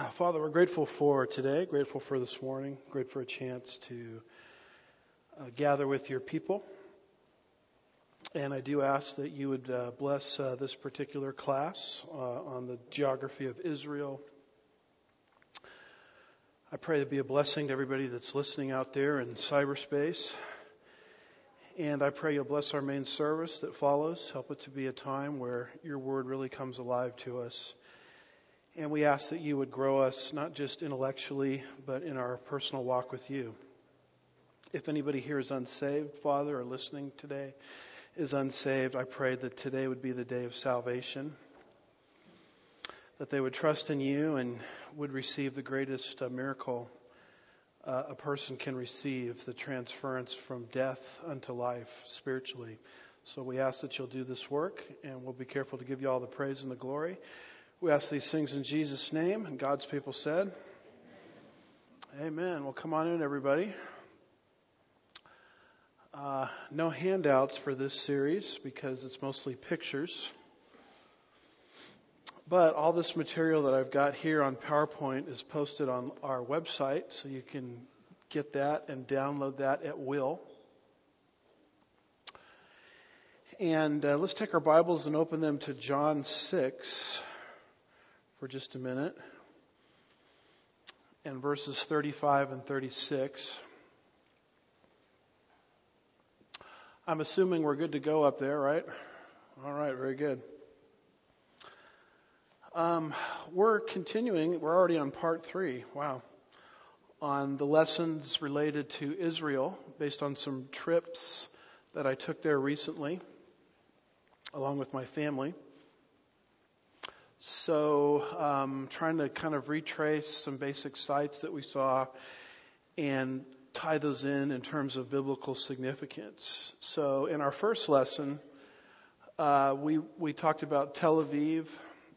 Father, we're grateful for today, grateful for this morning, grateful for a chance to gather with your people. And I do ask that you would bless this particular class on the geography of Israel. I pray to be a blessing to everybody that's listening out there in cyberspace. And I pray you'll bless our main service that follows. Help it to be a time where your word really comes alive to us. And we ask that you would grow us, not just intellectually, but in our personal walk with you. If anybody here is unsaved, Father, or listening today is unsaved, I pray that today would be the day of salvation, that they would trust in you and would receive the greatest miracle a person can receive, the transference from death unto life spiritually. So we ask that you'll do this work, and we'll be careful to give you all the praise and the glory. We ask these things in Jesus' name, and God's people said, Amen. Well, come on in, everybody. No handouts for this series because it's mostly pictures. But all this material that I've got here on PowerPoint is posted on our website, so you can get that and download that at will. And let's take our Bibles and open them to John 6. For just a minute, and verses 35 and 36. I'm assuming we're good to go up there, right? All right, very good. We're continuing, we're already on part 3, wow, on the lessons related to Israel based on some trips that I took there recently, along with my family. So trying to kind of retrace some basic sites that we saw and tie those in terms of biblical significance. So in our first lesson, we talked about Tel Aviv,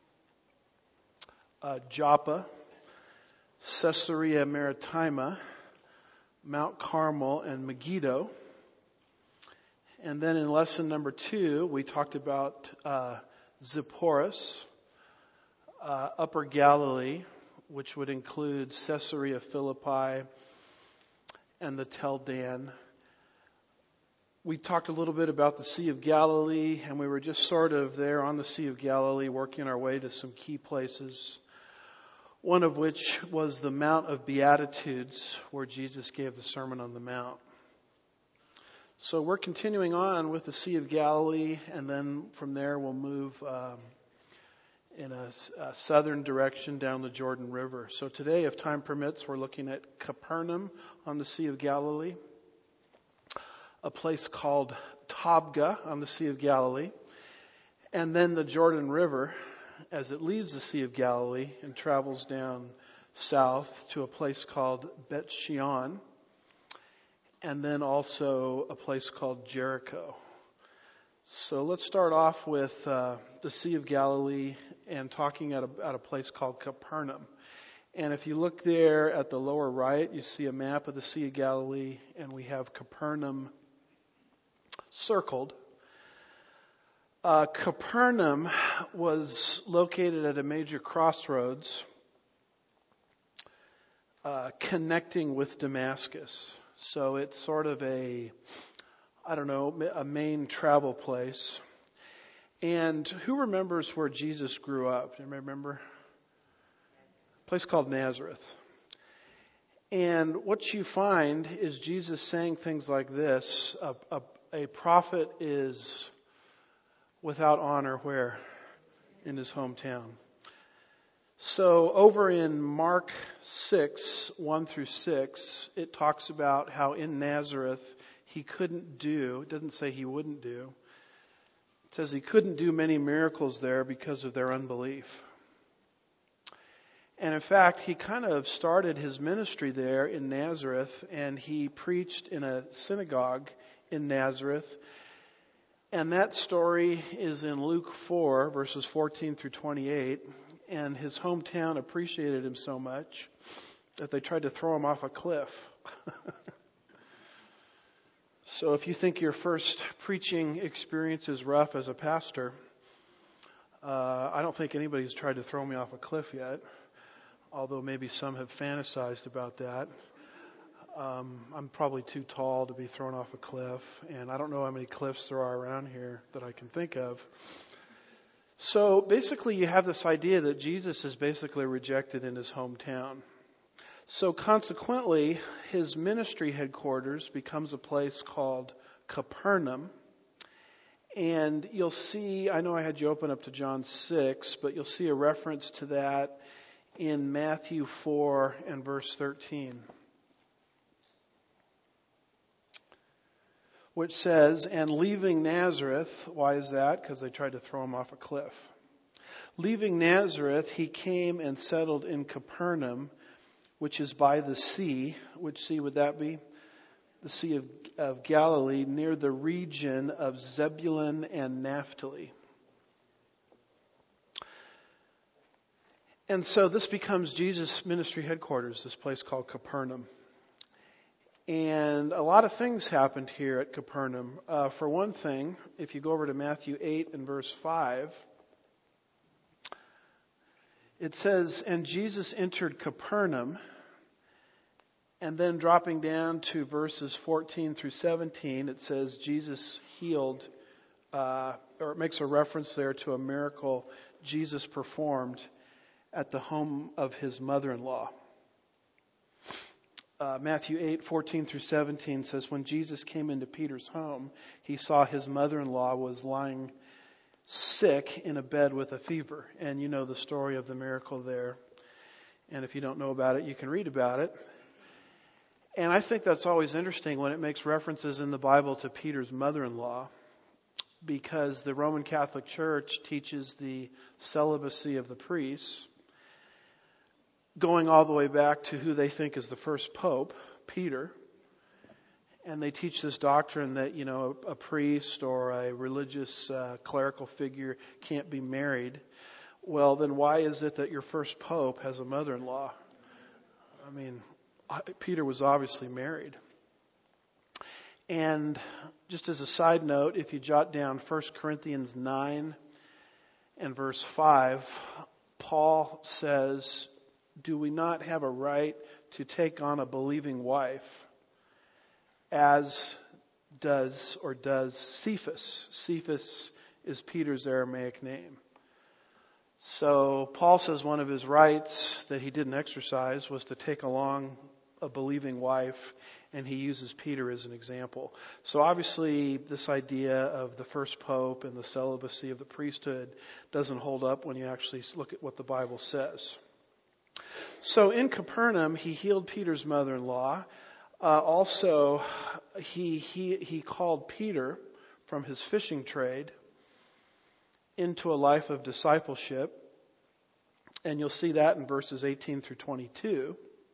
Joppa, Caesarea Maritima, Mount Carmel, and Megiddo. And then in lesson number 2, we talked about Zipporus, Upper Galilee, which would include Caesarea Philippi and the Tel Dan. We talked a little bit about the Sea of Galilee, and we were just sort of there on the Sea of Galilee, working our way to some key places, one of which was the Mount of Beatitudes, where Jesus gave the Sermon on the Mount. So we're continuing on with the Sea of Galilee, and then from there we'll move in a southern direction down the Jordan River. So today, if time permits, we're looking at Capernaum on the Sea of Galilee, a place called Tabgha on the Sea of Galilee, and then the Jordan River as it leaves the Sea of Galilee and travels down south to a place called Bet Shean, and then also a place called Jericho. So let's start off with the Sea of Galilee and talking at a place called Capernaum. And if you look there at the lower right, you see a map of the Sea of Galilee, and we have Capernaum circled. Capernaum was located at a major crossroads connecting with Damascus. So it's sort of a main travel place. And who remembers where Jesus grew up? Do you remember? A place called Nazareth. And what you find is Jesus saying things like this: a prophet is without honor where? In his hometown. So over in Mark 6, 1 through 6, it talks about how in Nazareth he couldn't do, it doesn't say he wouldn't do, it says he couldn't do many miracles there because of their unbelief. And in fact, he kind of started his ministry there in Nazareth, and he preached in a synagogue in Nazareth. And that story is in Luke 4, verses 14 through 28. And his hometown appreciated him so much that they tried to throw him off a cliff. So if you think your first preaching experience is rough as a pastor, I don't think anybody's tried to throw me off a cliff yet. although maybe some have fantasized about that. I'm probably too tall to be thrown off a cliff, and I don't know how many cliffs there are around here that I can think of. So basically you have this idea that Jesus is basically rejected in his hometown. So consequently, his ministry headquarters becomes a place called Capernaum. And you'll see, I know I had you open up to John 6, but you'll see a reference to that in Matthew 4 and verse 13. Which says, and leaving Nazareth, why is that? Because they tried to throw him off a cliff. Leaving Nazareth, he came and settled in Capernaum, which is by the sea. Which sea would that be? The Sea of Galilee, near the region of Zebulun and Naphtali. And so this becomes Jesus' ministry headquarters, this place called Capernaum. And a lot of things happened here at Capernaum. For one thing, if you go over to Matthew 8 and verse 5, it says, and Jesus entered Capernaum. And then dropping down to verses 14 through 17, it says Jesus healed, or it makes a reference there to a miracle Jesus performed at the home of his mother-in-law. Matthew 8, 14 through 17 says, when Jesus came into Peter's home, he saw his mother-in-law was lying sick in a bed with a fever. And you know the story of the miracle there. And if you don't know about it, you can read about it. And I think that's always interesting when it makes references in the Bible to Peter's mother-in-law, because the Roman Catholic Church teaches the celibacy of the priests, going all the way back to who they think is the first pope, Peter. And they teach this doctrine that, you know, a priest or a religious clerical figure can't be married. Well, then why is it that your first pope has a mother-in-law? I mean, Peter was obviously married. And just as a side note, if you jot down 1 Corinthians 9 and verse 5, Paul says, do we not have a right to take on a believing wife, as does Cephas? Cephas is Peter's Aramaic name. So Paul says one of his rights that he didn't exercise was to take along a believing wife, and he uses Peter as an example. So obviously this idea of the first pope and the celibacy of the priesthood doesn't hold up when you actually look at what the Bible says. So in Capernaum, he healed Peter's mother-in-law. Also, he called Peter from his fishing trade into a life of discipleship. And you'll see that in verses 18 through 22.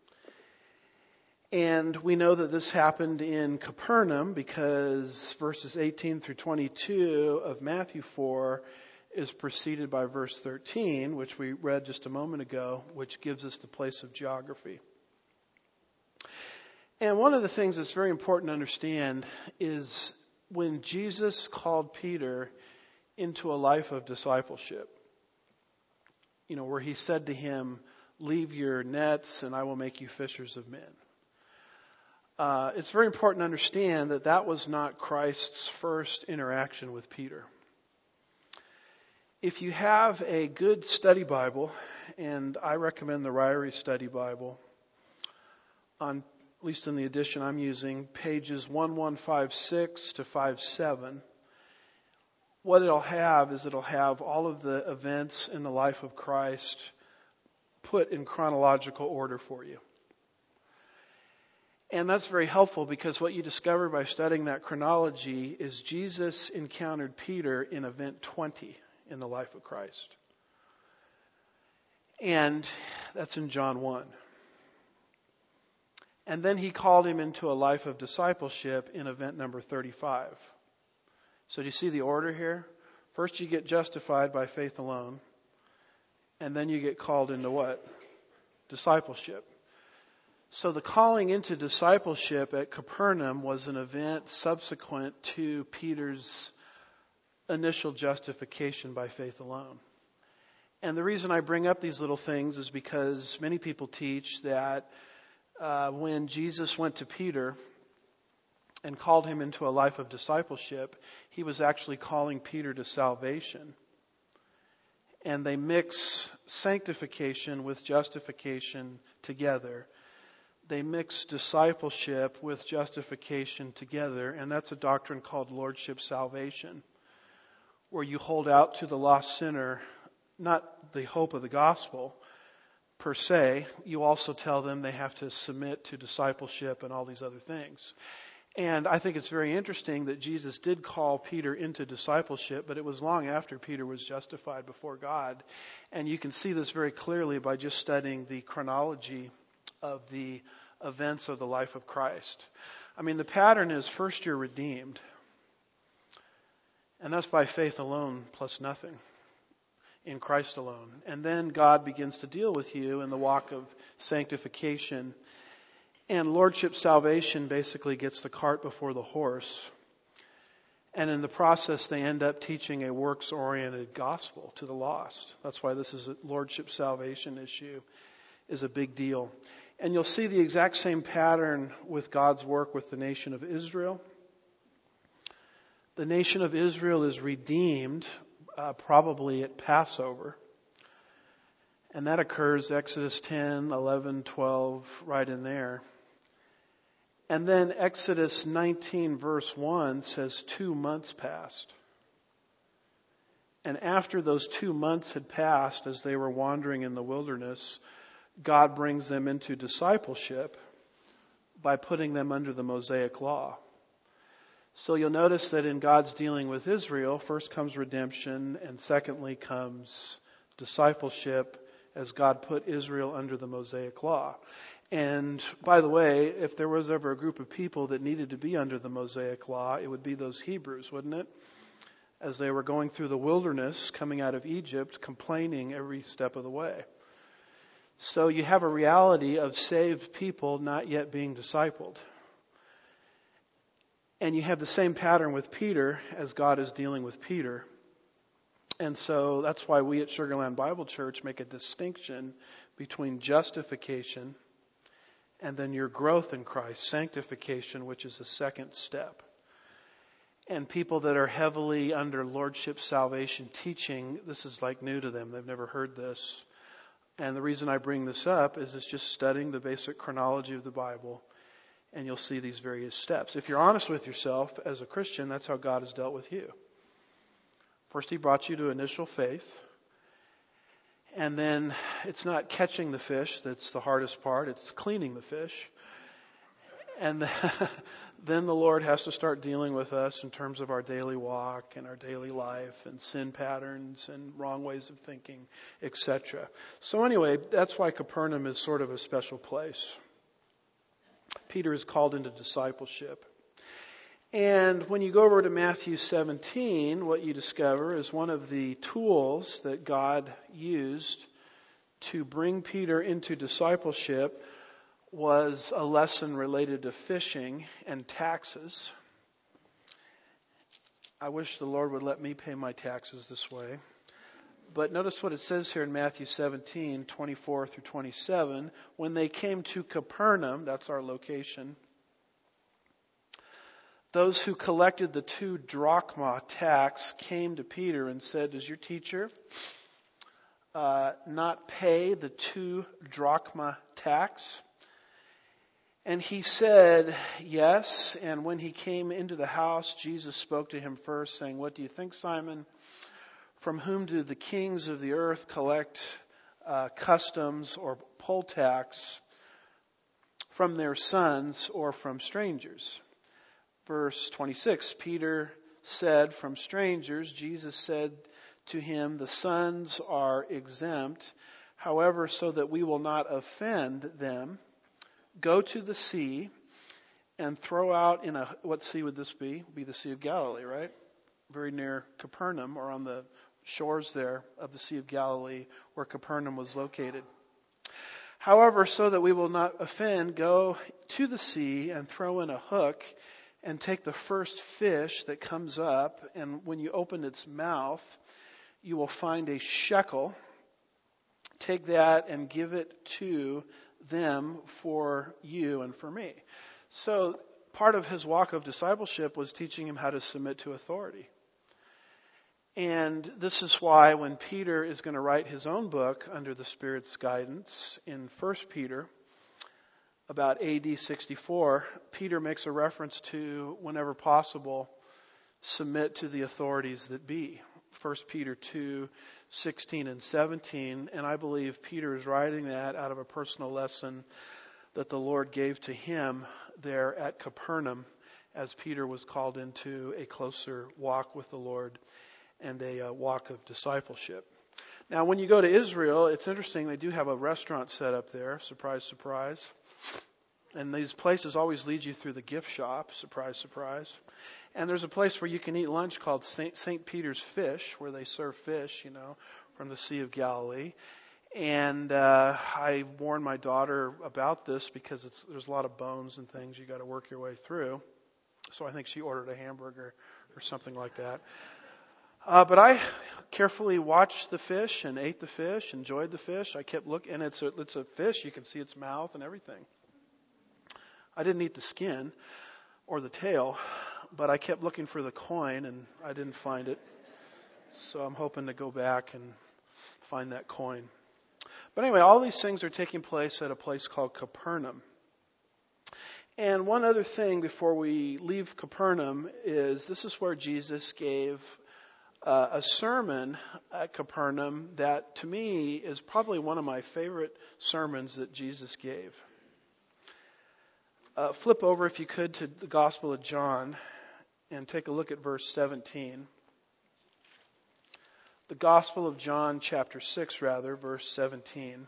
And we know that this happened in Capernaum because verses 18 through 22 of Matthew 4 is preceded by verse 13, which we read just a moment ago, which gives us the place of geography. And one of the things that's very important to understand is when Jesus called Peter into a life of discipleship, you know, where he said to him, leave your nets and I will make you fishers of men. It's very important to understand that that was not Christ's first interaction with Peter. If you have a good study Bible, and I recommend the Ryrie Study Bible, on at least in the edition I'm using, pages 1156 to 57, what it'll have is it'll have all of the events in the life of Christ put in chronological order for you. And that's very helpful because what you discover by studying that chronology is Jesus encountered Peter in event 20 in the life of Christ. And that's in John 1. And then he called him into a life of discipleship in event number 35. So do you see the order here? First you get justified by faith alone. And then you get called into what? Discipleship. So the calling into discipleship at Capernaum was an event subsequent to Peter's initial justification by faith alone. And the reason I bring up these little things is because many people teach that when Jesus went to Peter and called him into a life of discipleship, he was actually calling Peter to salvation. And they mix sanctification with justification together. They mix discipleship with justification together, and that's a doctrine called lordship salvation, where you hold out to the lost sinner not the hope of the gospel per se, you also tell them they have to submit to discipleship and all these other things. And I think it's very interesting that Jesus did call Peter into discipleship, but it was long after Peter was justified before God. And you can see this very clearly by just studying the chronology of the events of the life of Christ. I mean, the pattern is first you're redeemed, and that's by faith alone plus nothing, in Christ alone. And then God begins to deal with you in the walk of sanctification. And lordship salvation basically gets the cart before the horse. And in the process, they end up teaching a works-oriented gospel to the lost. That's why this is a lordship salvation issue is a big deal. And you'll see the exact same pattern with God's work with the nation of Israel. The nation of Israel is redeemed probably at Passover. And that occurs Exodus 10, 11, 12, right in there. And then Exodus 19 verse 1 says 2 months passed. And after those 2 months had passed, as they were wandering in the wilderness, God brings them into discipleship by putting them under the Mosaic law. So you'll notice that in God's dealing with Israel, first comes redemption, and secondly comes discipleship as God put Israel under the Mosaic law. And by the way, if there was ever a group of people that needed to be under the Mosaic law, it would be those Hebrews, wouldn't it? As they were going through the wilderness, coming out of Egypt, complaining every step of the way. So you have a reality of saved people not yet being discipled. And you have the same pattern with Peter as God is dealing with Peter. And so that's why we at Sugarland Bible Church make a distinction between justification and then your growth in Christ, sanctification, which is the second step. And people that are heavily under lordship salvation teaching, this is like new to them. They've never heard this. And the reason I bring this up is it's just studying the basic chronology of the Bible, and you'll see these various steps. If you're honest with yourself as a Christian, that's how God has dealt with you. First, He brought you to initial faith. And then it's not catching the fish that's the hardest part. It's cleaning the fish. And then the Lord has to start dealing with us in terms of our daily walk and our daily life and sin patterns and wrong ways of thinking, etc. So anyway, that's why Capernaum is sort of a special place. Peter is called into discipleship. And when you go over to Matthew 17, what you discover is one of the tools that God used to bring Peter into discipleship was a lesson related to fishing and taxes. I wish the Lord would let me pay my taxes this way. But notice what it says here in Matthew 17, 24 through 27. When they came to Capernaum, that's our location, those who collected the 2 drachma tax came to Peter and said, "Does your teacher not pay the 2 drachma tax?" And he said, "Yes." And when he came into the house, Jesus spoke to him first, saying, "What do you think, Simon? From whom do the kings of the earth collect customs or poll tax? From their sons or from strangers?" Verse 26, Peter said, "From strangers." Jesus said to him, "The sons are exempt. However, so that we will not offend them, go to the sea and throw out in a," what sea would this be? Be the Sea of Galilee, right? Very near Capernaum, or on the shores there of the Sea of Galilee where Capernaum was located. "However, so that we will not offend, go to the sea and throw in a hook and take the first fish that comes up. And when you open its mouth, you will find a shekel." take that and give it to them for you and for me. So part of his walk of discipleship was teaching him how to submit to authority. And this is why when Peter is going to write his own book under the Spirit's guidance in 1 Peter, about AD 64, Peter makes a reference to, whenever possible, submit to the authorities that be. 1 Peter 2, 16 and 17. And I believe Peter is writing that out of a personal lesson that the Lord gave to him there at Capernaum as Peter was called into a closer walk with the Lord and a walk of discipleship. Now, when you go to Israel, it's interesting. They do have a restaurant set up there. Surprise, surprise. And these places always lead you through the gift shop. Surprise, surprise. And there's a place where you can eat lunch called St. Peter's Fish, where they serve fish, from the Sea of Galilee. And I warned my daughter about this because there's a lot of bones and things you got to work your way through. So I think she ordered a hamburger or something like that. But I carefully watched the fish and ate the fish, enjoyed the fish. I kept looking, and it's a fish. You can see its mouth and everything. I didn't eat the skin or the tail, but I kept looking for the coin, and I didn't find it. So I'm hoping to go back and find that coin. But anyway, all these things are taking place at a place called Capernaum. And one other thing before we leave Capernaum is this is where Jesus gave a sermon at Capernaum that to me is probably one of my favorite sermons that Jesus gave. Flip over, if you could, to the Gospel of John and take a look at verse 17. The Gospel of John, chapter 6, verse 17.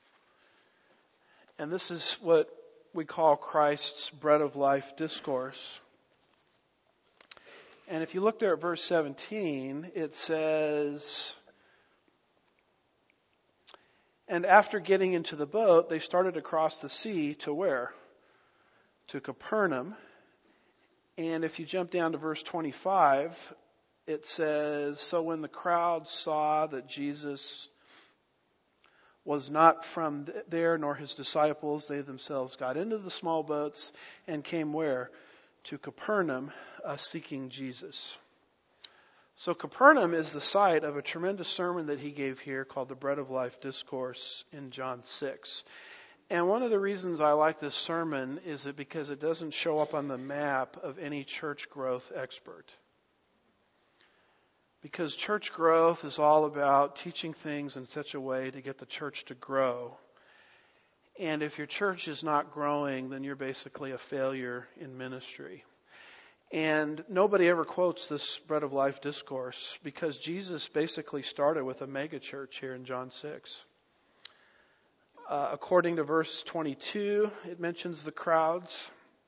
And this is what we call Christ's bread of life discourse. And if you look there at verse 17, it says, and after getting into the boat, they started across the sea to where? To Capernaum. And if you jump down to verse 25, it says, so when the crowd saw that Jesus was not from there, nor his disciples, they themselves got into the small boats and came where? To Capernaum, seeking Jesus. So Capernaum is the site of a tremendous sermon that he gave here called the Bread of Life Discourse in John 6. And one of the reasons I like this sermon is that because it doesn't show up on the map of any church growth expert. Because church growth is all about teaching things in such a way to get the church to grow. And if your church is not growing, then you're basically a failure in ministry. And nobody ever quotes this Bread of Life discourse because Jesus basically started with a mega church here in John 6. According to verse 22, it mentions the crowds.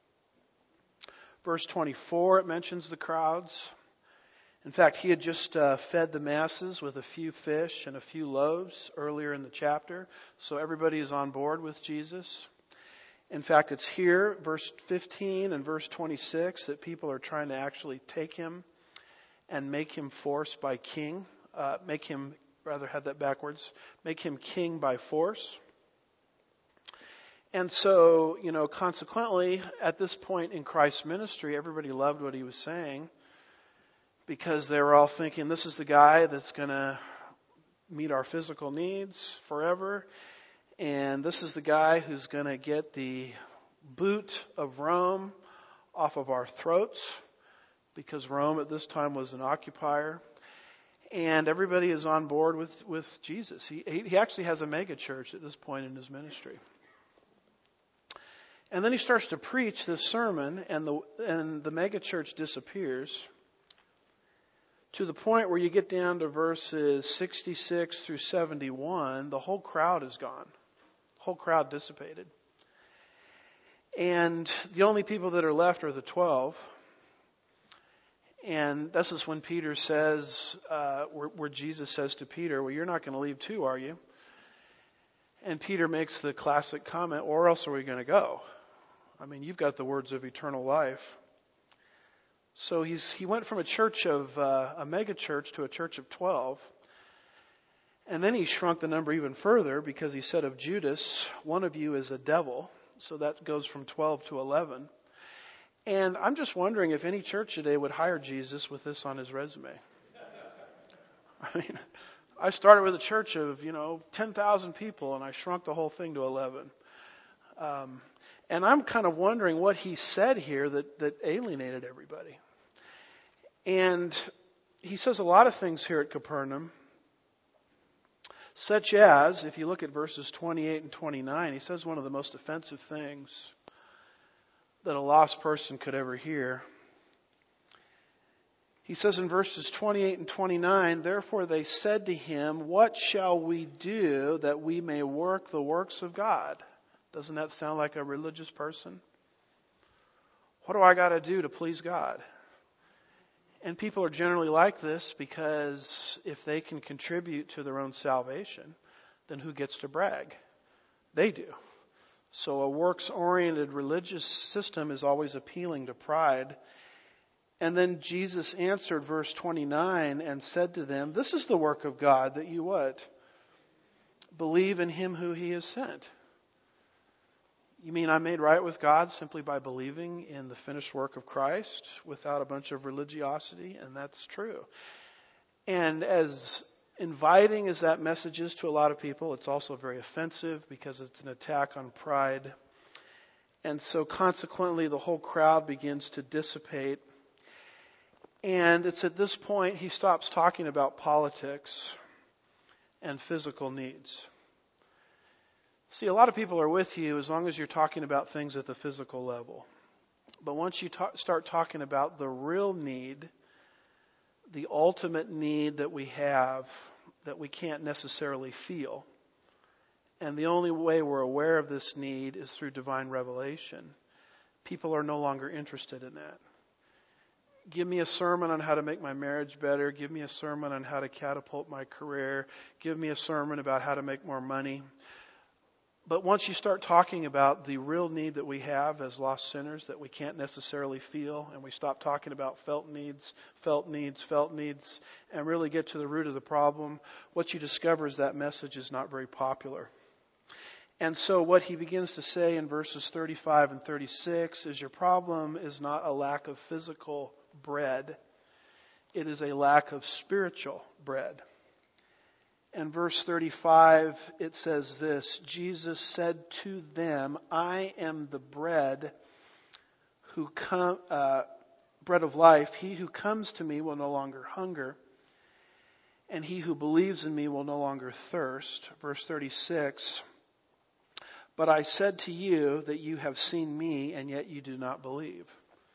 Verse 24, it mentions the crowds. In fact, he had just fed the masses with a few fish and a few loaves earlier in the chapter. So everybody is on board with Jesus. In fact, it's here, verse 15 and verse 26, that people are trying to actually take him and make him force by king. Make him king by force. And so, consequently, at this point in Christ's ministry, everybody loved what he was saying because they were all thinking, this is the guy that's going to meet our physical needs forever. And this is the guy who's going to get the boot of Rome off of our throats because Rome at this time was an occupier. And everybody is on board with Jesus. He actually has a mega church at this point in his ministry. And then he starts to preach this sermon, and the mega church disappears to the point where you get down to verses 66 through 71. The whole crowd is gone. The whole crowd dissipated. And the only people that are left are the 12. And this is when Peter says, where Jesus says to Peter, well, you're not going to leave too, are you? And Peter makes the classic comment, or else are we going to go? I mean, you've got the words of eternal life. So he went from a church of a mega church to a church of 12. And then he shrunk the number even further because he said of Judas, one of you is a devil. So that goes from 12 to 11. And I'm just wondering if any church today would hire Jesus with this on his resume. I mean, I started with a church of, 10,000 people, and I shrunk the whole thing to 11. And I'm kind of wondering what he said here that alienated everybody. And he says a lot of things here at Capernaum, such as, if you look at verses 28 and 29, he says one of the most offensive things that a lost person could ever hear. He says in verses 28 and 29, therefore they said to him, what shall we do that we may work the works of God? Doesn't that sound like a religious person? What do I got to do to please God? And people are generally like this because if they can contribute to their own salvation, then who gets to brag? They do. So a works-oriented religious system is always appealing to pride. And then Jesus answered verse 29 and said to them, this is the work of God, that you what? Believe in him who he has sent. You mean I'm made right with God simply by believing in the finished work of Christ without a bunch of religiosity? And that's true. And as inviting as that message is to a lot of people, it's also very offensive because it's an attack on pride. And so consequently, the whole crowd begins to dissipate. And it's at this point he stops talking about politics and physical needs. See, a lot of people are with you as long as you're talking about things at the physical level. But once you start talking about the real need, the ultimate need that we have that we can't necessarily feel, and the only way we're aware of this need is through divine revelation, people are no longer interested in that. Give me a sermon on how to make my marriage better. Give me a sermon on how to catapult my career. Give me a sermon about how to make more money. But once you start talking about the real need that we have as lost sinners that we can't necessarily feel, and we stop talking about felt needs, and really get to the root of the problem, what you discover is that message is not very popular. And so what he begins to say in verses 35 and 36 is your problem is not a lack of physical bread. It is a lack of spiritual bread. And verse 35, it says this, Jesus said to them, I am the bread bread of life. He who comes to me will no longer hunger, and he who believes in me will no longer thirst. Verse 36, but I said to you that you have seen me, and yet you do not believe.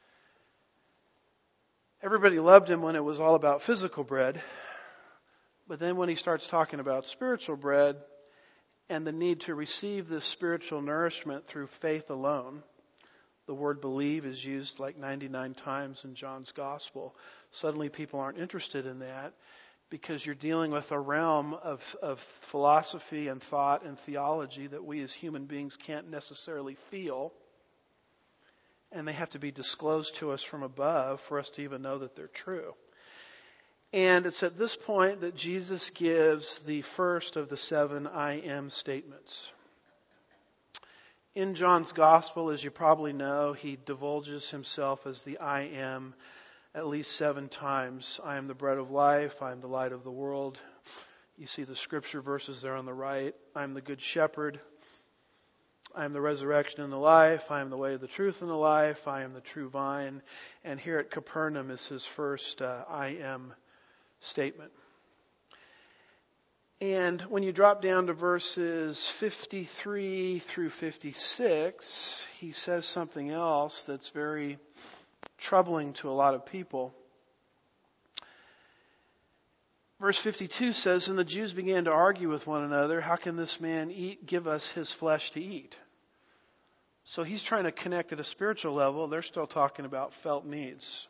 Everybody loved him when it was all about physical bread. But then when he starts talking about spiritual bread and the need to receive this spiritual nourishment through faith alone, the word believe is used like 99 times in John's gospel. Suddenly people aren't interested in that because you're dealing with a realm of philosophy and thought and theology that we as human beings can't necessarily feel. And they have to be disclosed to us from above for us to even know that they're true. And it's at this point that Jesus gives the first of the 7 I am statements. In John's gospel, as you probably know, he divulges himself as the I am at least 7 times. I am the bread of life. I am the light of the world. You see the scripture verses there on the right. I am the good shepherd. I am the resurrection and the life. I am the way, the truth, and the life. I am the true vine. And here at Capernaum is his first I am statement. And when you drop down to verses 53 through 56, he says something else that's very troubling to a lot of people. Verse 52 says, and the Jews began to argue with one another, how can this man give us his flesh to eat? So he's trying to connect at a spiritual level. They're still talking about felt needs.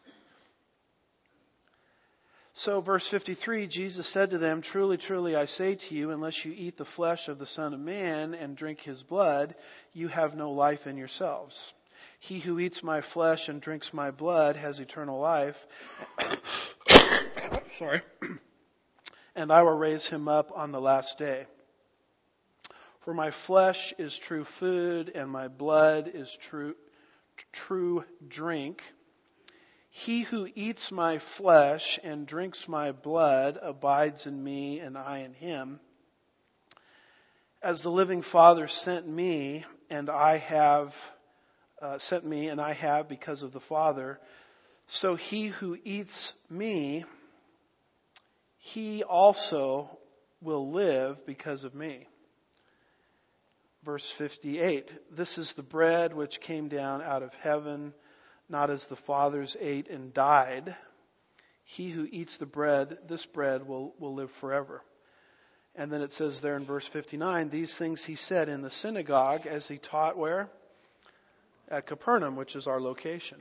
So verse 53, Jesus said to them, truly, truly, I say to you, unless you eat the flesh of the Son of Man and drink his blood, you have no life in yourselves. He who eats my flesh and drinks my blood has eternal life. Sorry. and I will raise him up on the last day. For my flesh is true food, and my blood is true drink. He who eats my flesh and drinks my blood abides in me, and I in him. As the living Father sent me, and I have because of the Father, so he who eats me, he also will live because of me. Verse 58, this is the bread which came down out of heaven, not as the fathers ate and died. He who eats this bread will live forever. And then it says there in verse 59, these things he said in the synagogue as he taught where? At Capernaum, which is our location.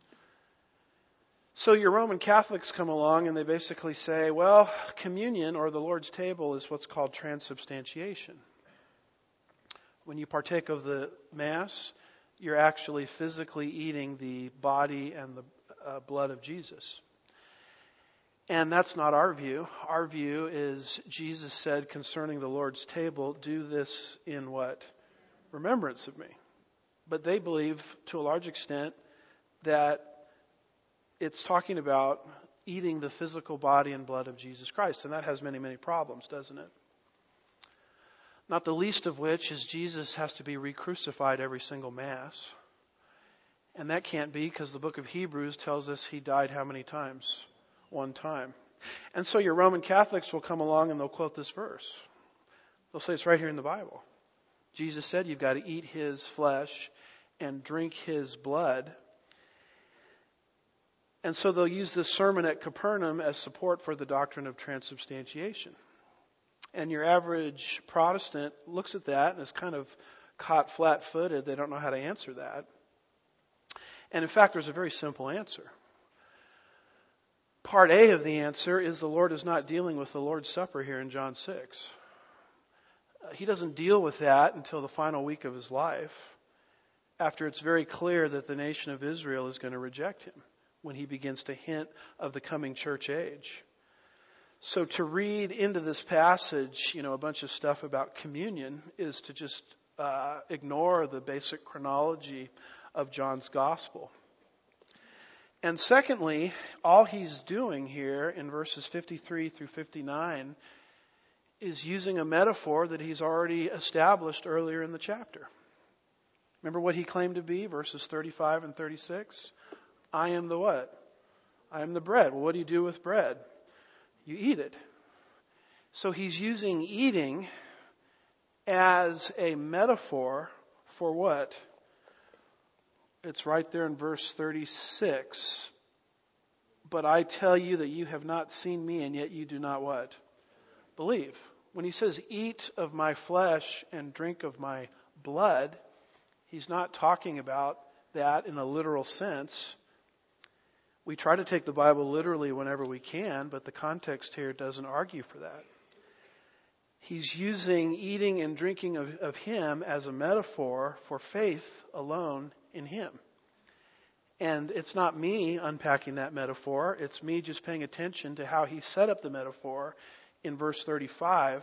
So your Roman Catholics come along and they basically say, well, communion or the Lord's table is what's called transubstantiation. When you partake of the Mass, you're actually physically eating the body and the blood of Jesus. And that's not our view. Our view is Jesus said concerning the Lord's table, do this in what? Remembrance of me. But they believe to a large extent that it's talking about eating the physical body and blood of Jesus Christ. And that has many, many problems, doesn't it? Not the least of which is Jesus has to be re-crucified every single Mass. And that can't be because the book of Hebrews tells us he died how many times? One time. And so your Roman Catholics will come along and they'll quote this verse. They'll say it's right here in the Bible. Jesus said you've got to eat his flesh and drink his blood. And so they'll use this sermon at Capernaum as support for the doctrine of transubstantiation. And your average Protestant looks at that and is kind of caught flat-footed. They don't know how to answer that. And in fact, there's a very simple answer. Part A of the answer is the Lord is not dealing with the Lord's Supper here in John 6. He doesn't deal with that until the final week of his life, after it's very clear that the nation of Israel is going to reject him, when he begins to hint of the coming church age. So to read into this passage, a bunch of stuff about communion is to just ignore the basic chronology of John's gospel. And secondly, all he's doing here in verses 53 through 59 is using a metaphor that he's already established earlier in the chapter. Remember what he claimed to be, verses 35 and 36? I am the what? I am the bread. Well, what do you do with bread? You eat it. So he's using eating as a metaphor for what? It's right there in verse 36. But I tell you that you have not seen me, and yet you do not what? Believe. When he says, eat of my flesh and drink of my blood, he's not talking about that in a literal sense. We try to take the Bible literally whenever we can, but the context here doesn't argue for that. He's using eating and drinking of him as a metaphor for faith alone in him. And it's not me unpacking that metaphor. It's me just paying attention to how he set up the metaphor in verse 35.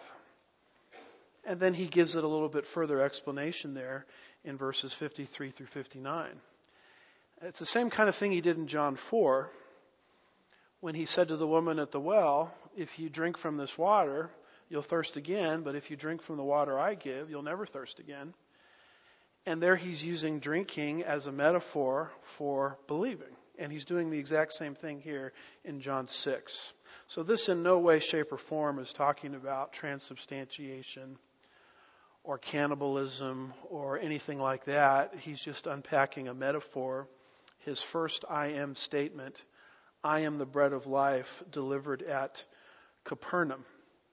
And then he gives it a little bit further explanation there in verses 53 through 59. It's the same kind of thing he did in John 4 when he said to the woman at the well, if you drink from this water, you'll thirst again, but if you drink from the water I give, you'll never thirst again. And there he's using drinking as a metaphor for believing. And he's doing the exact same thing here in John 6. So this in no way, shape, or form is talking about transubstantiation or cannibalism or anything like that. He's just unpacking a metaphor. His first I am statement, I am the bread of life, delivered at Capernaum.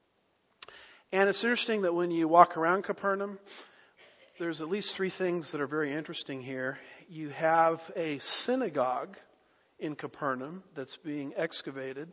And it's interesting that when you walk around Capernaum, there's at least three things that are very interesting here. You have a synagogue in Capernaum that's being excavated.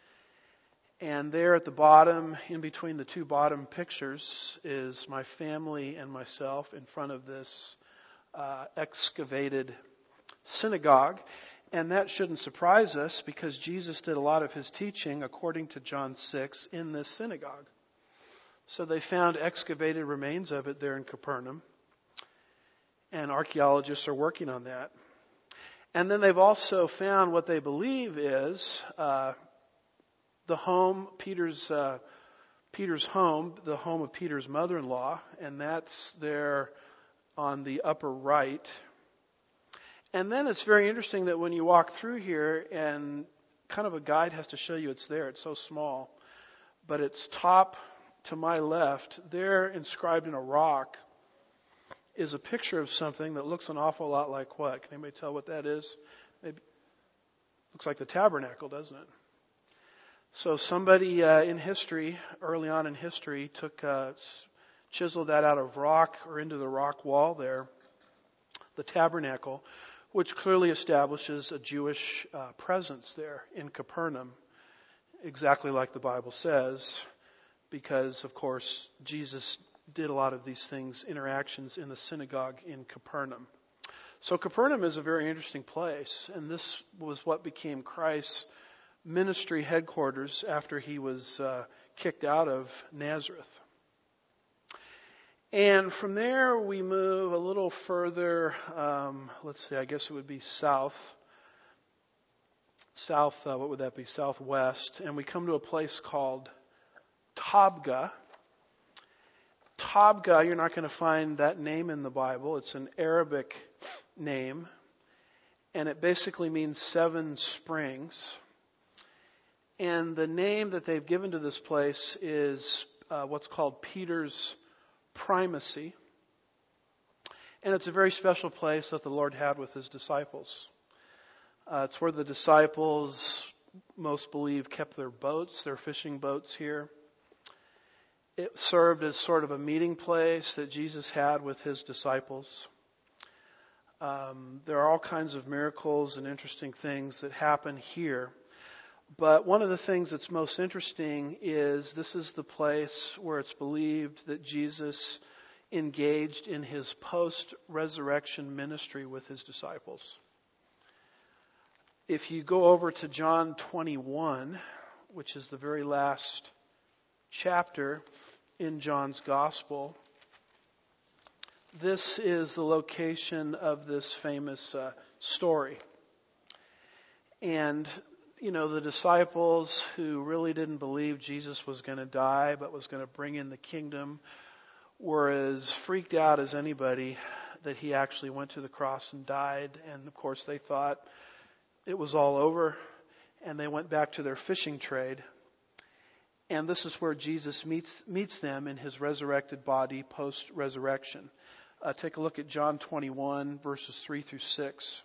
And there at the bottom, in between the two bottom pictures, is my family and myself in front of this excavated synagogue. And that shouldn't surprise us because Jesus did a lot of his teaching, according to John 6, in this synagogue. So they found excavated remains of it there in Capernaum. And archaeologists are working on that. And then they've also found what they believe is the home, Peter's home, the home of Peter's mother-in-law. And that's there on the upper right. And then it's very interesting that when you walk through here and kind of a guide has to show you it's there. It's so small. But it's top to my left, there inscribed in a rock is a picture of something that looks an awful lot like what? Can anybody tell what that is? Maybe looks like the tabernacle, doesn't it? So somebody in history, early on in history, chiseled that out of rock or into the rock wall there, the tabernacle, which clearly establishes a Jewish presence there in Capernaum, exactly like the Bible says, because, of course, Jesus did a lot of these things, interactions in the synagogue in Capernaum. So Capernaum is a very interesting place, and this was what became Christ's ministry headquarters after he was kicked out of Nazareth. And from there we move a little further, let's see, I guess it would be south, what would that be, southwest, and we come to a place called Tabgha. Tabgha, you're not going to find that name in the Bible. It's an Arabic name, and it basically means 7 springs. And the name that they've given to this place is what's called Peter's Primacy. And it's a very special place that the Lord had with his disciples. It's where the disciples, most believe, kept their boats, their fishing boats here. It served as sort of a meeting place that Jesus had with his disciples. There are all kinds of miracles and interesting things that happen here. But one of the things that's most interesting is this is the place where it's believed that Jesus engaged in his post-resurrection ministry with his disciples. If you go over to John 21, which is the very last chapter in John's Gospel, this is the location of this famous story. And the disciples who really didn't believe Jesus was going to die but was going to bring in the kingdom were as freaked out as anybody that he actually went to the cross and died. And of course they thought it was all over, and they went back to their fishing trade. And this is where Jesus meets them in his resurrected body post-resurrection. Take a look at John 21, verses 3 through 6.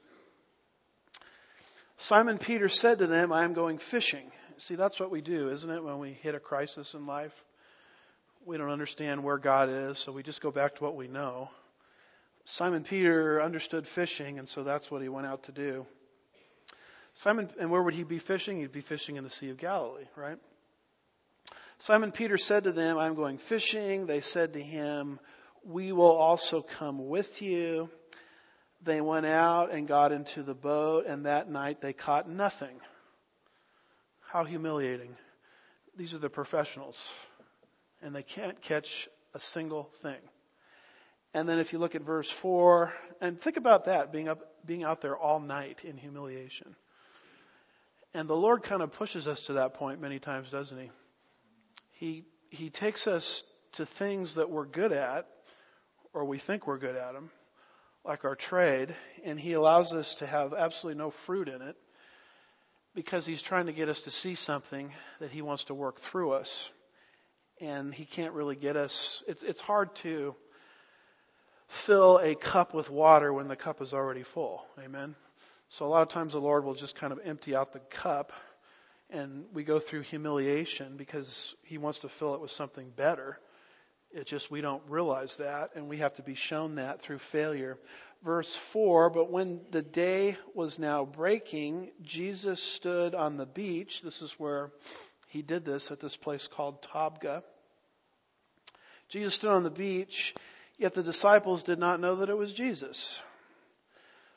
Simon Peter said to them, I am going fishing. See, that's what we do, isn't it, when we hit a crisis in life? We don't understand where God is, so we just go back to what we know. Simon Peter understood fishing, and so that's what he went out to do. And where would he be fishing? He'd be fishing in the Sea of Galilee, right? Simon Peter said to them, I am going fishing. They said to him, we will also come with you. They went out and got into the boat, and that night they caught nothing. How humiliating. These are the professionals, and they can't catch a single thing. And then if you look at verse 4, and think about that, being out there all night in humiliation. And the Lord kind of pushes us to that point many times, doesn't he? He takes us to things that we're good at, or we think we're good at them, like our trade, and he allows us to have absolutely no fruit in it because he's trying to get us to see something that he wants to work through us. And he can't really get us. It's hard to fill a cup with water when the cup is already full. Amen? So a lot of times the Lord will just kind of empty out the cup, and we go through humiliation because he wants to fill it with something better. It's just we don't realize that, and we have to be shown that through failure. Verse 4, but when the day was now breaking, Jesus stood on the beach. This is where he did this, at this place called Tabgha. Jesus stood on the beach, yet the disciples did not know that it was Jesus.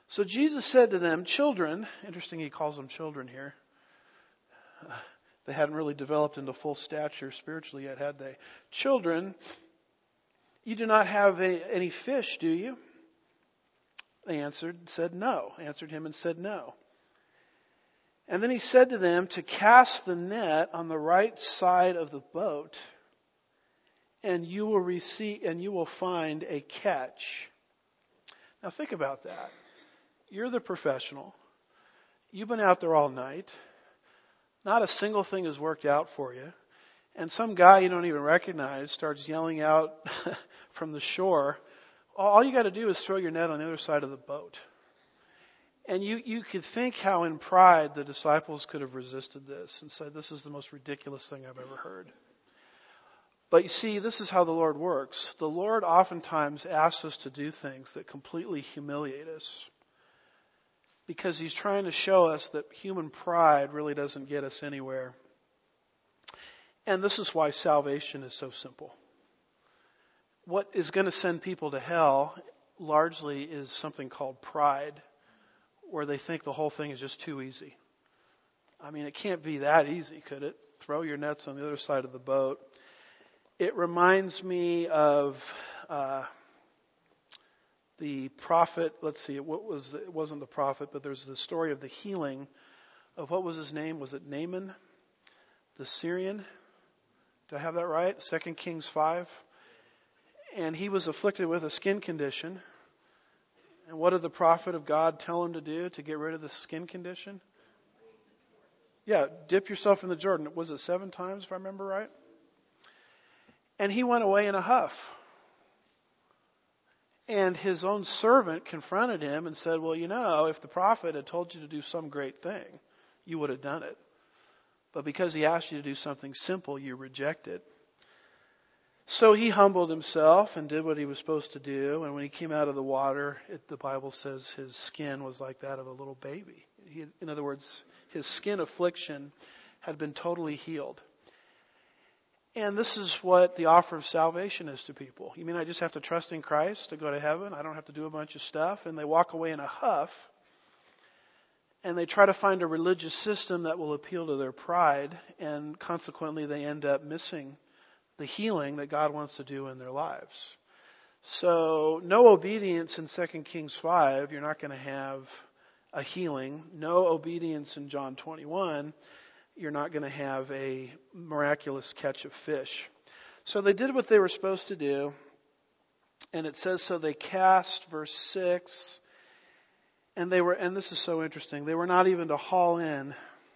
So Jesus said to them, children, interesting he calls them children here. They hadn't really developed into full stature spiritually yet, had they? Children, you do not have any fish, do you? They answered him and said no. And then he said to them to cast the net on the right side of the boat, and you will find a catch. Now think about that. You're the professional. You've been out there all night. Not a single thing has worked out for you. And some guy you don't even recognize starts yelling out from the shore, all you got to do is throw your net on the other side of the boat. And you could think how in pride the disciples could have resisted this and said, this is the most ridiculous thing I've ever heard. But you see, this is how the Lord works. The Lord oftentimes asks us to do things that completely humiliate us, because He's trying to show us that human pride really doesn't get us anywhere. And this is why salvation is so simple. What is going to send people to hell largely is something called pride, where they think the whole thing is just too easy. I mean, it can't be that easy, could it? Throw your nets on the other side of the boat. It reminds me of the prophet. Let's see, it wasn't the prophet, but there's the story of the healing of, what was his name? Was it Naaman, the Syrian? Do I have that right? 2 Kings 5. And he was afflicted with a skin condition. And what did the prophet of God tell him to do to get rid of the skin condition? Yeah, dip yourself in the Jordan. Was it 7 times, if I remember right? And he went away in a huff. And his own servant confronted him and said, well, if the prophet had told you to do some great thing, you would have done it. But because he asked you to do something simple, you reject it. So he humbled himself and did what he was supposed to do. And when he came out of the water, the Bible says his skin was like that of a little baby. In other words, his skin affliction had been totally healed. And this is what the offer of salvation is to people. You mean I just have to trust in Christ to go to heaven? I don't have to do a bunch of stuff. And they walk away in a huff. And they try to find a religious system that will appeal to their pride. And consequently, they end up missing the healing that God wants to do in their lives. So no obedience in 2 Kings 5, you're not going to have a healing. No obedience in John 21, you're not going to have a miraculous catch of fish. So they did what they were supposed to do. And it says, so they cast, verse 6, and this is so interesting, they were not even to haul it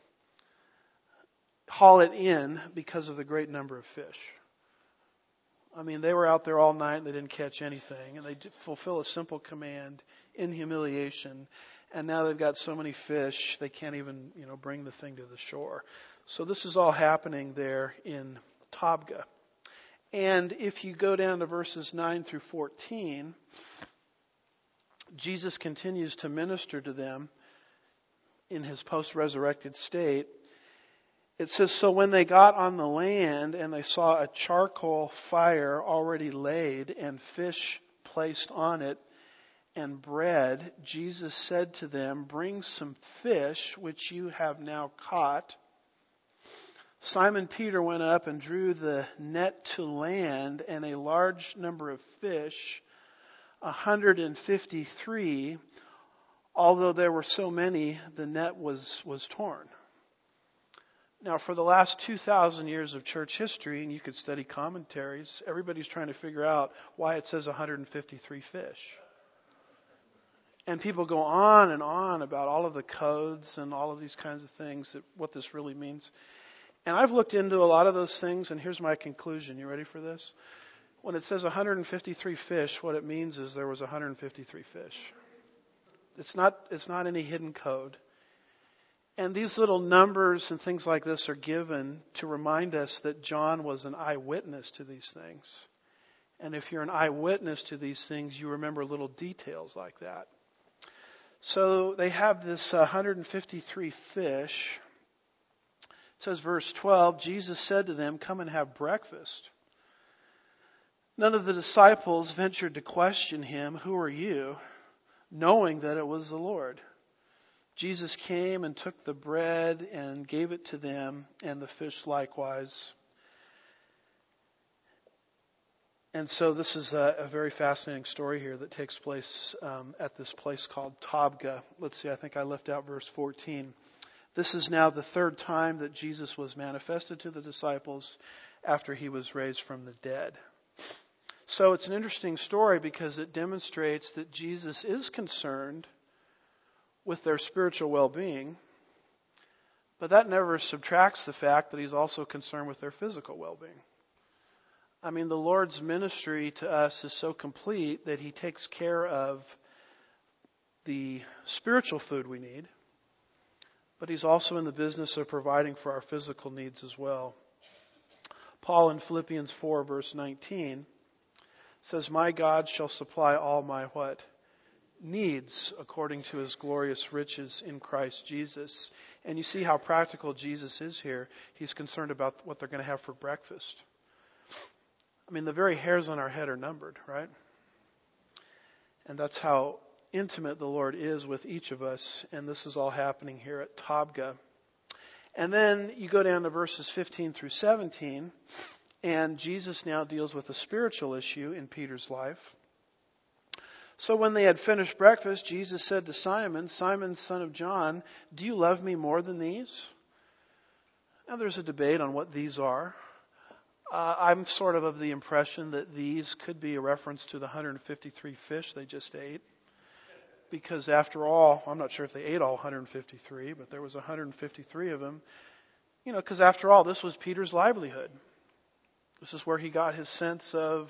in because of the great number of fish. I mean, they were out there all night and they didn't catch anything. And they fulfill a simple command in humiliation. And now they've got so many fish, they can't even, bring the thing to the shore. So this is all happening there in Tabgha. And if you go down to verses 9 through 14, Jesus continues to minister to them in his post-resurrected state. It says, so when they got on the land and they saw a charcoal fire already laid and fish placed on it and bread, Jesus said to them, bring some fish which you have now caught. Simon Peter went up and drew the net to land, and a large number of fish, 153, although there were so many, the net was torn. Now, for the last 2,000 years of church history, and you could study commentaries, everybody's trying to figure out why it says 153 fish. And people go on and on about all of the codes and all of these kinds of things, what this really means. And I've looked into a lot of those things, and here's my conclusion. You ready for this? When it says 153 fish, what it means is there was 153 fish. It's not any hidden code. And these little numbers and things like this are given to remind us that John was an eyewitness to these things. And if you're an eyewitness to these things, you remember little details like that. So they have this 153 fish. It says, verse 12, Jesus said to them, come and have breakfast. None of the disciples ventured to question him, who are you? knowing that it was the Lord. Jesus came and took the bread and gave it to them, and the fish likewise. And so this is a very fascinating story here that takes place at this place called Tabgha. Let's see, I think I left out verse 14. This is now the third time that Jesus was manifested to the disciples after he was raised from the dead. So it's an interesting story because it demonstrates that Jesus is concerned with their spiritual well-being, but that never subtracts the fact that he's also concerned with their physical well-being. I mean, the Lord's ministry to us is so complete that he takes care of the spiritual food we need, but he's also in the business of providing for our physical needs as well. Paul in Philippians 4 verse 19 says, "My God shall supply all my" what? Needs according to his glorious riches in Christ Jesus. And you see how practical Jesus is here. He's concerned about what they're going to have for breakfast. I mean, the very hairs on our head are numbered, right? And that's how intimate the Lord is with each of us. And this is all happening here at Tabgha. And then you go down to verses 15 through 17. And Jesus now deals with a spiritual issue in Peter's life. So when they had finished breakfast, Jesus said to Simon, "Simon, son of John, do you love me more than these?" Now there's a debate on what these are. I'm sort of the impression that these could be a reference to the 153 fish they just ate. Because after all, I'm not sure if they ate all 153, but there was 153 of them. You know, because after all, this was Peter's livelihood. This is where he got his sense of,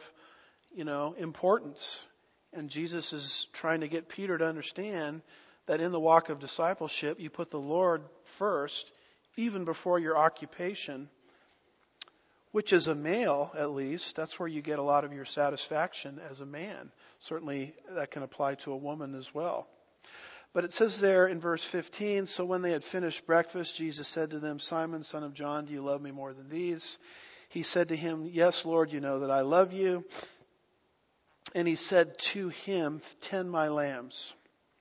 importance. And Jesus is trying to get Peter to understand that in the walk of discipleship, you put the Lord first, even before your occupation, which as a male, at least, that's where you get a lot of your satisfaction as a man. Certainly that can apply to a woman as well. But it says there in verse 15, "So when they had finished breakfast, Jesus said to them, 'Simon, son of John, do you love me more than these?' He said to him, 'Yes, Lord, you know that I love you.' And he said to him, 'Tend my lambs.'"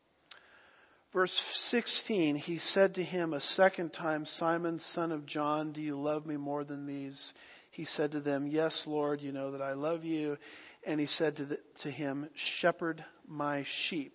Verse 16, he said to him a second time, "Simon, son of John, do you love me more than these?" He said to them, "Yes, Lord, you know that I love you." And he said to him, "Shepherd my sheep."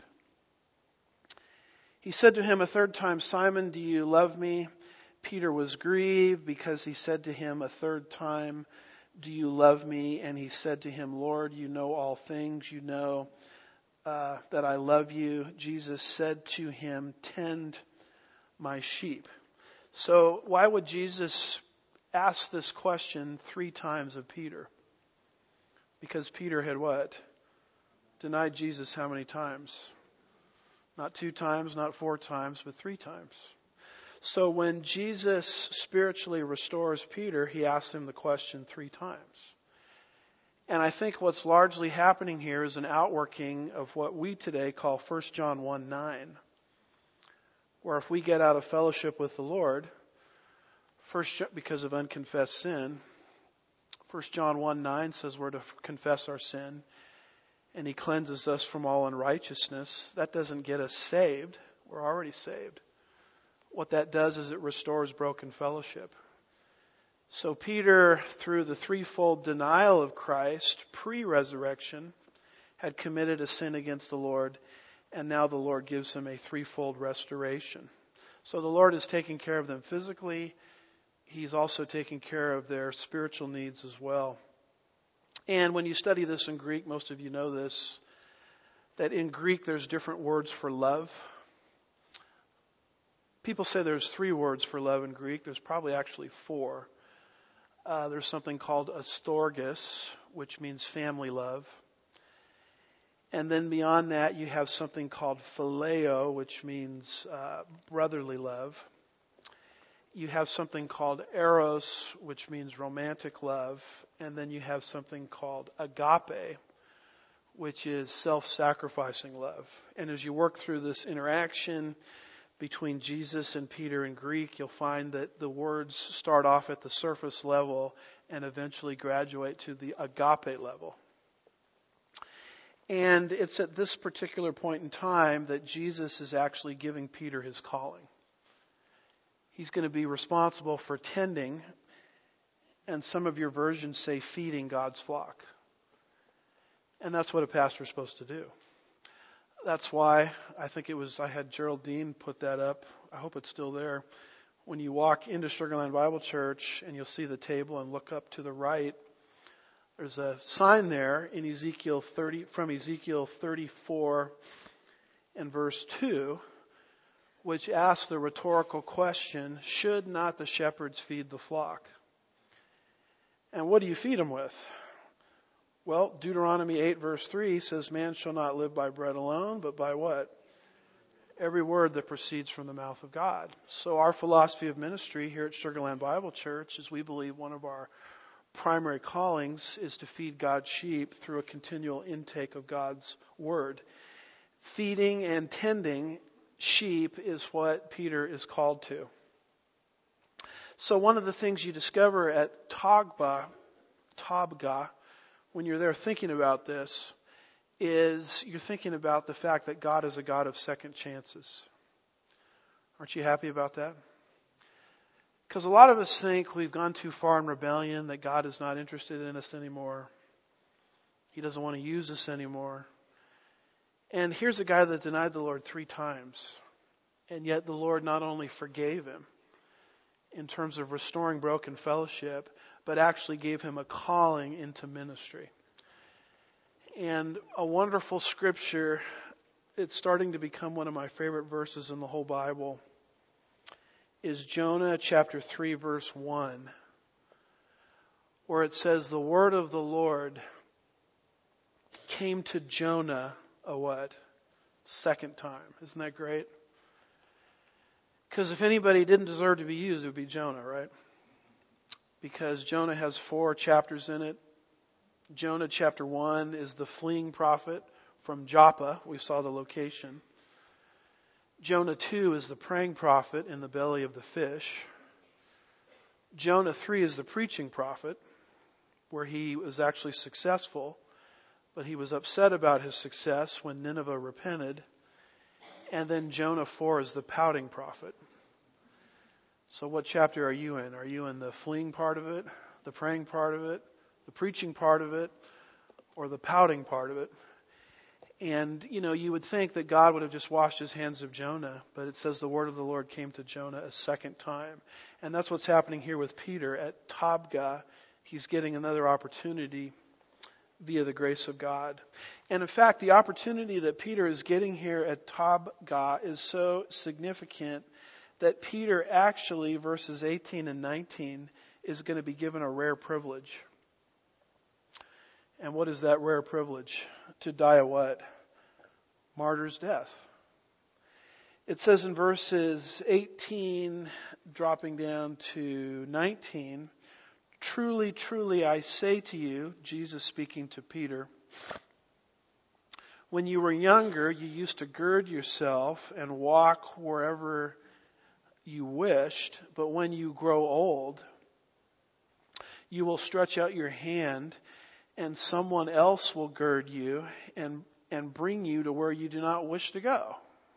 He said to him a third time, "Simon, do you love me?" Peter was grieved because he said to him a third time, "Do you love me?" And he said to him, "Lord, you know all things. You know that I love you." Jesus said to him, "Tend my sheep." So why would Jesus ask this question 3 times of Peter? Because Peter had what? Denied Jesus how many times? Not 2 times, not 4 times, but 3 times. So when Jesus spiritually restores Peter, he asks him the question 3 times. And I think what's largely happening here is an outworking of what we today call 1 John 1:9. Where if we get out of fellowship with the Lord, because of unconfessed sin, 1 John 1:9 says we're to confess our sin, and he cleanses us from all unrighteousness. That doesn't get us saved. We're already saved. What that does is it restores broken fellowship. So Peter, through the threefold denial of Christ, pre-resurrection, had committed a sin against the Lord, and now the Lord gives him a threefold restoration. So the Lord is taking care of them physically. He's also taking care of their spiritual needs as well. And when you study this in Greek, most of you know this, that in Greek there's different words for love. People say there's 3 words for love in Greek. There's probably actually 4. There's something called astorgos, which means family love. And then beyond that, you have something called phileo, which means brotherly love. You have something called eros, which means romantic love. And then you have something called agape, which is self-sacrificing love. And as you work through this interaction between Jesus and Peter in Greek, you'll find that the words start off at the surface level and eventually graduate to the agape level. And it's at this particular point in time that Jesus is actually giving Peter his calling. He's going to be responsible for tending, and some of your versions say feeding God's flock. And that's what a pastor is supposed to do. That's why I had Geraldine put that up. I hope it's still there. When you walk into Sugarland Bible Church and you'll see the table and look up to the right, there's a sign there in from Ezekiel 34 and verse 2, which asks the rhetorical question, should not the shepherds feed the flock? And what do you feed them with? Well, Deuteronomy 8 verse 3 says, man shall not live by bread alone, but by what? Every word that proceeds from the mouth of God. So our philosophy of ministry here at Sugarland Bible Church is we believe one of our primary callings is to feed God's sheep through a continual intake of God's word. Feeding and tending sheep is what Peter is called to. So one of the things you discover at Tabgha, when you're there thinking about this, is you're thinking about the fact that God is a God of second chances. Aren't you happy about that? Because a lot of us think we've gone too far in rebellion, that God is not interested in us anymore. He doesn't want to use us anymore. And here's a guy that denied the Lord 3 times. And yet the Lord not only forgave him in terms of restoring broken fellowship, but actually gave him a calling into ministry. And a wonderful scripture, it's starting to become one of my favorite verses in the whole Bible, is Jonah chapter 3 verse 1, where it says, the word of the Lord came to Jonah a what? Second time. Isn't that great? Because if anybody didn't deserve to be used, it would be Jonah, right? Because Jonah has 4 chapters in it. Jonah chapter 1 is the fleeing prophet from Joppa. We saw the location. Jonah 2 is the praying prophet in the belly of the fish. Jonah 3 is the preaching prophet, where he was actually successful, but he was upset about his success when Nineveh repented. And then Jonah 4 is the pouting prophet. So what chapter are you in? Are you in the fleeing part of it, the praying part of it, the preaching part of it, or the pouting part of it? And, you would think that God would have just washed his hands of Jonah, but it says the word of the Lord came to Jonah a second time. And that's what's happening here with Peter at Tabgha. He's getting another opportunity via the grace of God. And in fact, the opportunity that Peter is getting here at Tabgha is so significant that Peter actually, verses 18 and 19, is going to be given a rare privilege. And what is that rare privilege? To die a what? Martyr's death. It says in verses 18, dropping down to 19, truly, truly, I say to you, Jesus speaking to Peter, when you were younger, you used to gird yourself and walk wherever you wished, but when you grow old, you will stretch out your hand and someone else will gird you and bring you to where you do not wish to go.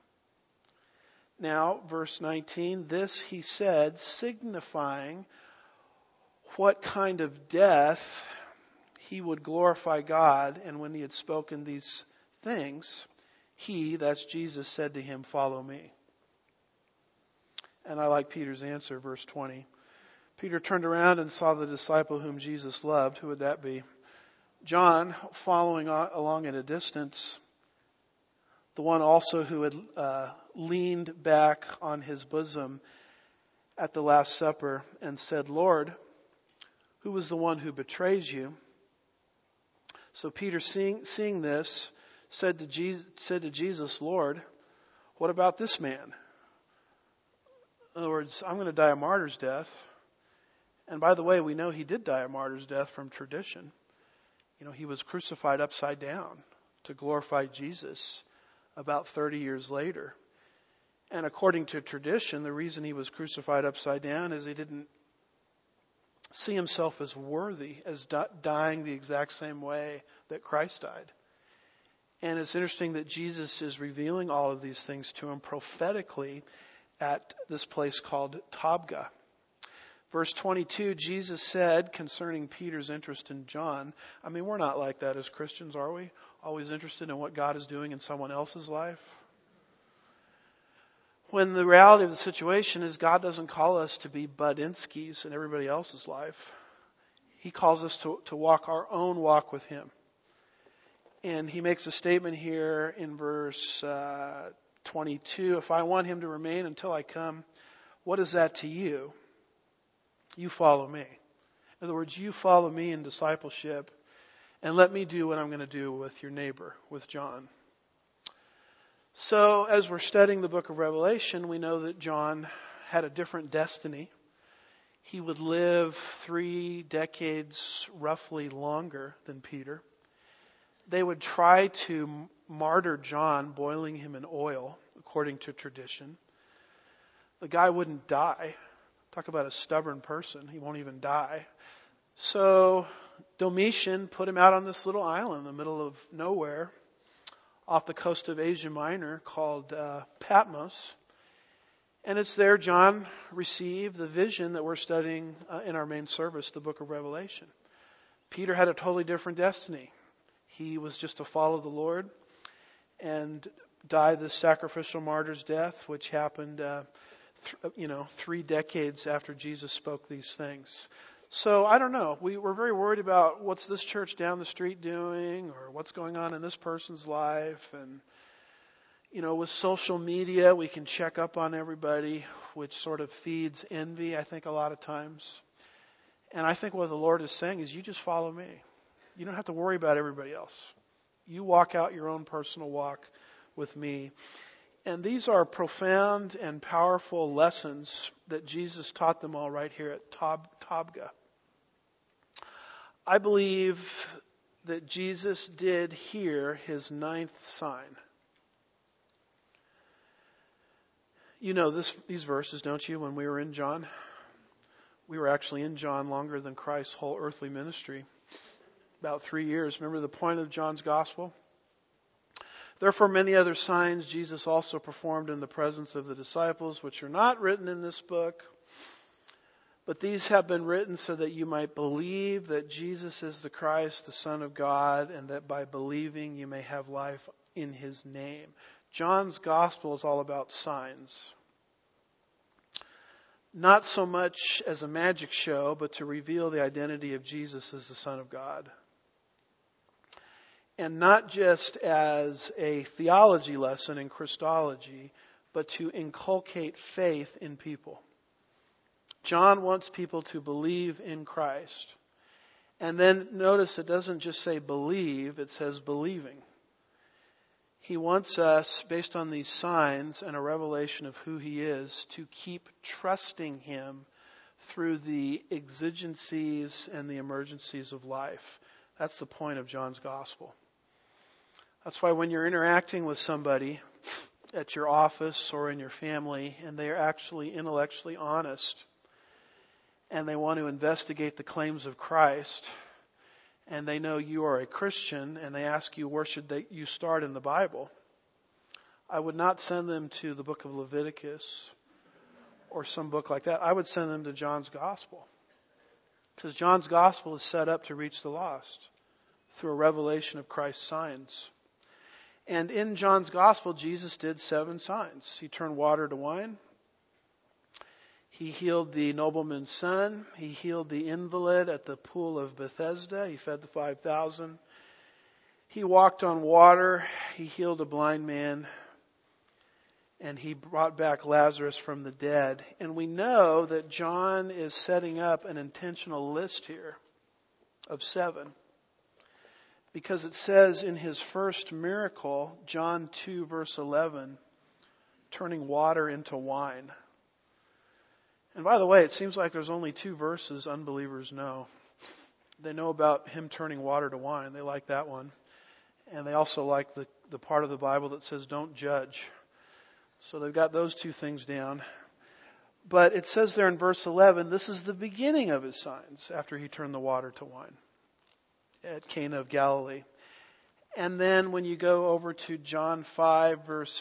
Now, verse 19, this he said, signifying what kind of death he would glorify God. And when he had spoken these things, he, that's Jesus, said to him, follow me. And I like Peter's answer, verse 20. Peter turned around and saw the disciple whom Jesus loved. Who would that be? John, following along at a distance, the one also who had leaned back on his bosom at the Last Supper and said, Lord, who was the one who betrays you? So Peter, seeing this, said to Jesus, Lord, what about this man? In other words, I'm going to die a martyr's death. And by the way, we know he did die a martyr's death from tradition. He was crucified upside down to glorify Jesus about 30 years later. And according to tradition, the reason he was crucified upside down is he didn't see himself as worthy as dying the exact same way that Christ died. And it's interesting that Jesus is revealing all of these things to him prophetically at this place called Tabgha. Verse 22, Jesus said concerning Peter's interest in John, I mean, we're not like that as Christians, are we? Always interested in what God is doing in someone else's life? When the reality of the situation is God doesn't call us to be Budinskis in everybody else's life. He calls us to walk our own walk with Him. And He makes a statement here in verse 22, if I want Him to remain until I come, what is that to you? You follow me. In other words, you follow me in discipleship and let me do what I'm going to do with your neighbor, with John. So as we're studying the book of Revelation, we know that John had a different destiny. He would live 3 decades roughly longer than Peter. They would try to martyr John, boiling him in oil, according to tradition. The guy wouldn't die. Talk about a stubborn person. He won't even die. So Domitian put him out on this little island in the middle of nowhere off the coast of Asia Minor called Patmos. And it's there John received the vision that we're studying in our main service, the book of Revelation. Peter had a totally different destiny. He was just to follow the Lord and die the sacrificial martyr's death, which happened 3 decades after Jesus spoke these things. So I don't know. We're very worried about what's this church down the street doing or what's going on in this person's life. And, with social media, we can check up on everybody, which sort of feeds envy, I think, a lot of times. And I think what the Lord is saying is you just follow me. You don't have to worry about everybody else. You walk out your own personal walk with me. And these are profound and powerful lessons that Jesus taught them all right here at Tabgha. I believe that Jesus did here His 9th sign. You know these verses, don't you? When we were in John, we were actually in John longer than Christ's whole earthly ministry. About 3 years. Remember the point of John's gospel? Therefore many other signs Jesus also performed in the presence of the disciples, which are not written in this book. But these have been written so that you might believe that Jesus is the Christ, the Son of God, and that by believing you may have life in His name. John's gospel is all about signs. Not so much as a magic show, but to reveal the identity of Jesus as the Son of God. And not just as a theology lesson in Christology, but to inculcate faith in people. John wants people to believe in Christ. And then notice it doesn't just say believe, it says believing. He wants us, based on these signs and a revelation of who He is, to keep trusting Him through the exigencies and the emergencies of life. That's the point of John's gospel. That's why when you're interacting with somebody at your office or in your family and they are actually intellectually honest and they want to investigate the claims of Christ and they know you are a Christian and they ask you where should you start in the Bible, I would not send them to the book of Leviticus or some book like that. I would send them to John's gospel. Because John's gospel is set up to reach the lost through a revelation of Christ's signs. And in John's gospel, Jesus did 7 signs. He turned water to wine. He healed the nobleman's son. He healed the invalid at the pool of Bethesda. He fed the 5,000. He walked on water. He healed a blind man. And he brought back Lazarus from the dead. And we know that John is setting up an intentional list here of 7. Because it says in his first miracle, John 2 verse 11, turning water into wine. And by the way, it seems like there's only 2 verses unbelievers know. They know about him turning water to wine. They like that one. And they also like the part of the Bible that says don't judge. So they've got those 2 things down. But it says there in verse 11, this is the beginning of his signs after he turned the water to wine at Cana of Galilee. And then when you go over to John 5 verse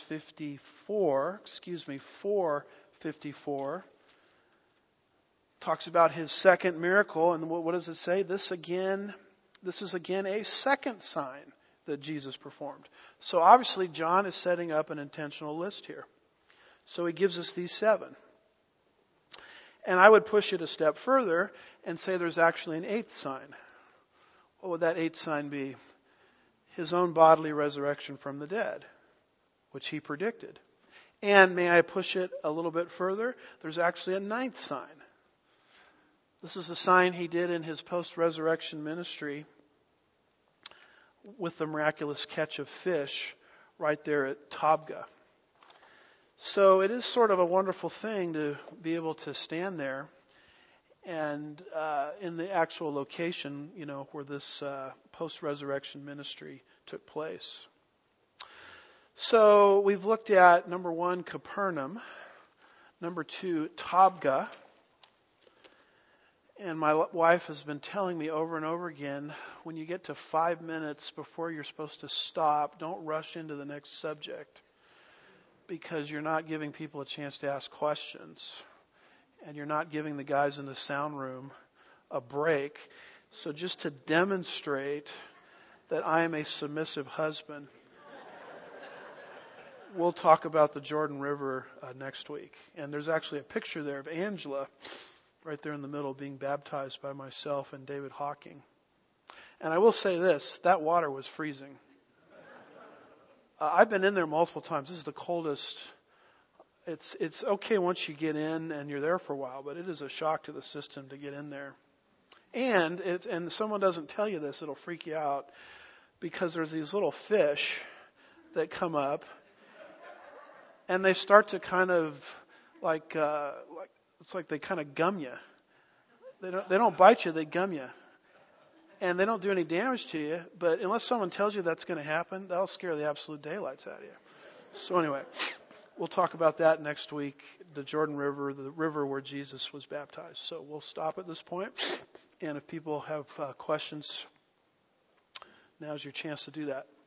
4:54, talks about his second miracle. And what does it say? This is again a second sign that Jesus performed. So obviously John is setting up an intentional list here. So he gives us these 7. And I would push it a step further and say there's actually an 8th sign. What would that 8th sign be? His own bodily resurrection from the dead, which he predicted. And may I push it a little bit further? There's actually a 9th sign. This is the sign he did in his post-resurrection ministry with the miraculous catch of fish right there at Tabgha. So it is sort of a wonderful thing to be able to stand there and in the actual location, where this post-resurrection ministry took place. So we've looked at, number 1, Capernaum. Number 2, Tabgha. And my wife has been telling me over and over again, when you get to 5 minutes before you're supposed to stop, don't rush into the next subject, because you're not giving people a chance to ask questions. And you're not giving the guys in the sound room a break. So just to demonstrate that I am a submissive husband, we'll talk about the Jordan River next week. And there's actually a picture there of Angela right there in the middle being baptized by myself and David Hawking. And I will say this, that water was freezing. I've been in there multiple times. This is the coldest. It's okay once you get in and you're there for a while, but it is a shock to the system to get in there. And someone doesn't tell you this, it'll freak you out, because there's these little fish that come up, and they start to kind of it's like they kind of gum you. They don't bite you, they gum you. And they don't do any damage to you, but unless someone tells you that's going to happen, that'll scare the absolute daylights out of you. So anyway, we'll talk about that next week, the Jordan River, the river where Jesus was baptized. So we'll stop at this point, and if people have questions, now's your chance to do that.